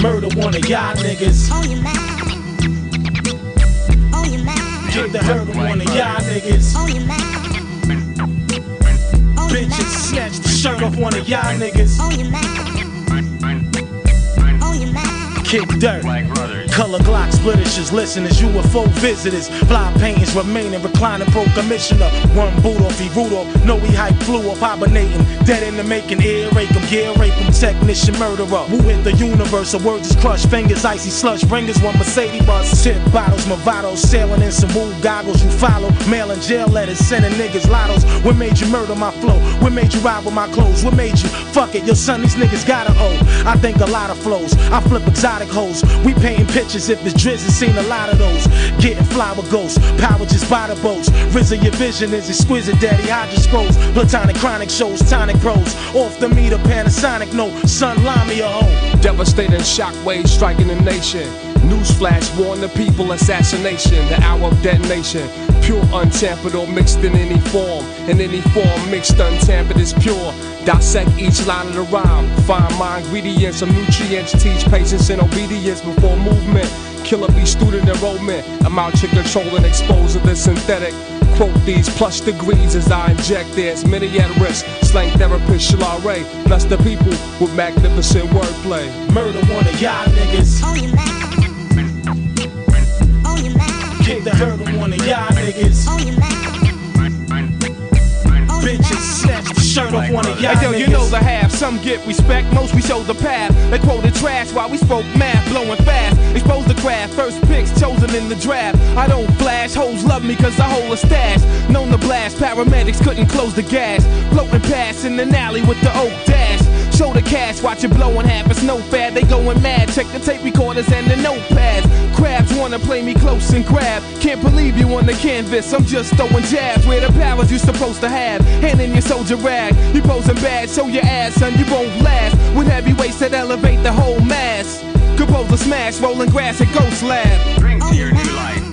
Murder one of y'all niggas. On your mind. On your mind. Get the hurt of one of y'all niggas. On your mind. Bitches snatch the shirt off one of y'all niggas. On your mind. On your mind. Kick dirt. Color Glock splitters, listeners, UFO visitors. Fly paintings remaining, reclining pro commissioner. One boot off, he root off. No, he hype flew off, hibernating. Dead in the making, ear rape him, gear rape him. Technician murderer. Who hit the universe? A word is crushed. Fingers icy slush. Bringers one Mercedes bus. Tip bottles, Movados. Sailing in some move goggles. You follow. Mailing jail letters. Sending niggas lottos. What made you murder my flow? What made you ride with my clothes? What made you fuck it? Yo, son, these niggas gotta owe. I think a lot of flows. I flip exotic hoes. We painting pictures if it's Drizzy seen a lot of those. Getting flower ghosts, power just by the boats. RZA, your vision is exquisite, daddy. Hydra scrolls, platonic chronic shows, tonic pros. Off the meter, Panasonic note, son, line me a hoe. Devastating shockwaves striking the nation. Newsflash warn the people, assassination, the hour of detonation. Pure untampered or mixed in any form. In any form, mixed untampered is pure. Dissect each line of the rhyme. Find my ingredients of nutrients. Teach patience and obedience before movement. Killer bee student enrollment. I'm out to control and exposing the synthetic. Quote these plus degrees as I inject this. Many at risk. Slang therapist Shalare. Bless the people with magnificent wordplay. Murder one of y'all niggas. On your mind. On your mind. Kick the hurt of one of y'all niggas. On your mind. Bitches snatch the shirt off one of y'all Hey, yo, niggas. you know the half. Some get respect, most we show the path. They quoted trash while we spoke math, blowing fast. Expose the craft, first picks chosen in the draft. I don't flash, hoes love me cause I hold a stash. Known to blast, paramedics couldn't close the gas. Floating past in an alley with the oak dash. Show the cash, watch it blow in half, it's no fad. They going mad, check the tape recorders and the notepads. Crabs wanna play me close and grab. Can't believe you on the canvas, I'm just throwing jabs. Where the powers you supposed to have, hand in your soldier rag. You posing bad, show your ass, son, you won't last. With heavyweights that elevate the whole mass. Compose a smash, rolling grass at Ghost Lab. Drink to your new life.